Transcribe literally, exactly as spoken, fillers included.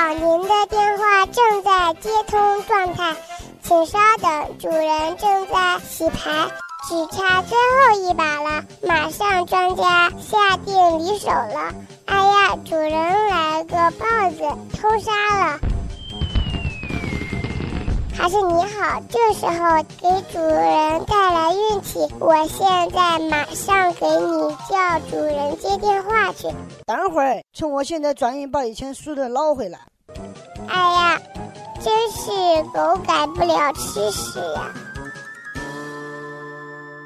好，您的电话正在接通状态，请稍等，主人正在洗牌，只差最后一把了，马上庄家下定离手了。哎呀，主人来个豹子偷杀了。还是你好，这时候给主人带来运气，我现在马上给你叫主人接电话去。 等会儿，趁我现在转运把以前输的捞回来。 哎呀，真是狗改不了吃屎呀！